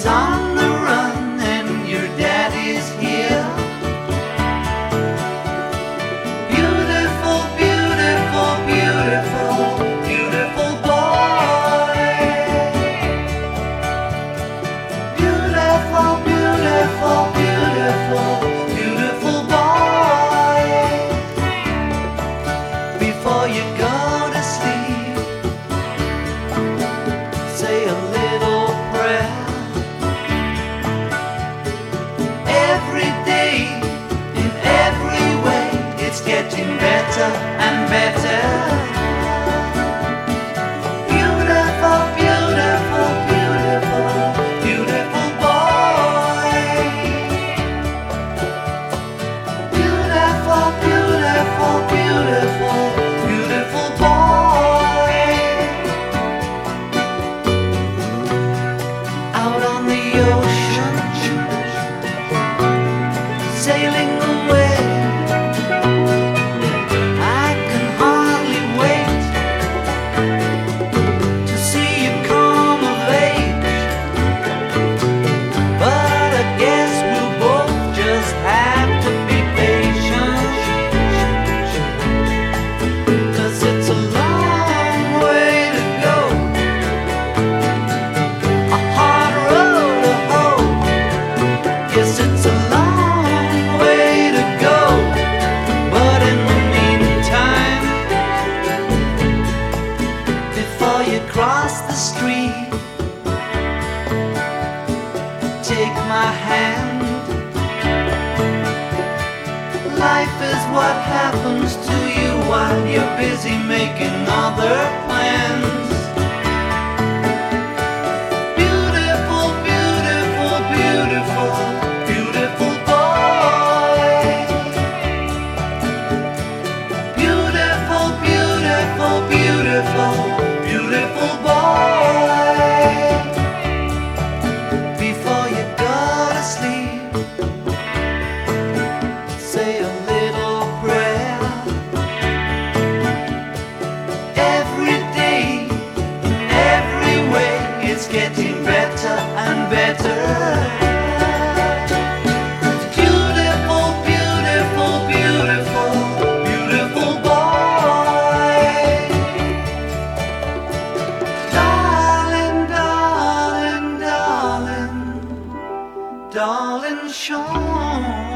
He's on the run and your daddy's here. Beautiful, beautiful, beautiful, beautiful boy. Beautiful, beautiful, beautiful, beautiful boy. Before you go to sleep, say a little prayer. Every day, in every way, it's getting better and better. Beautiful, beautiful, beautiful, beautiful boy. Beautiful, beautiful, beautiful, beautiful boy. Out on the ocean, sailing away, I can hardly wait to see you come of age. But I guess we'll both just have to be patient, 'cause it's a long way to go, a hard road to hoe. Yes, it's a long way to go, but in the meantime, before you cross the street, take my hand. Life is what happens to you while you're busy making other plans. Beautiful, beautiful, beautiful, beautiful boy. Beautiful, beautiful, beautiful, beautiful boy. Before you go to sleep, say a little prayer. Every day, in every way, it's getting better and better. Beautiful, beautiful, beautiful, beautiful boy. Darling, darling, darling, darling Sean.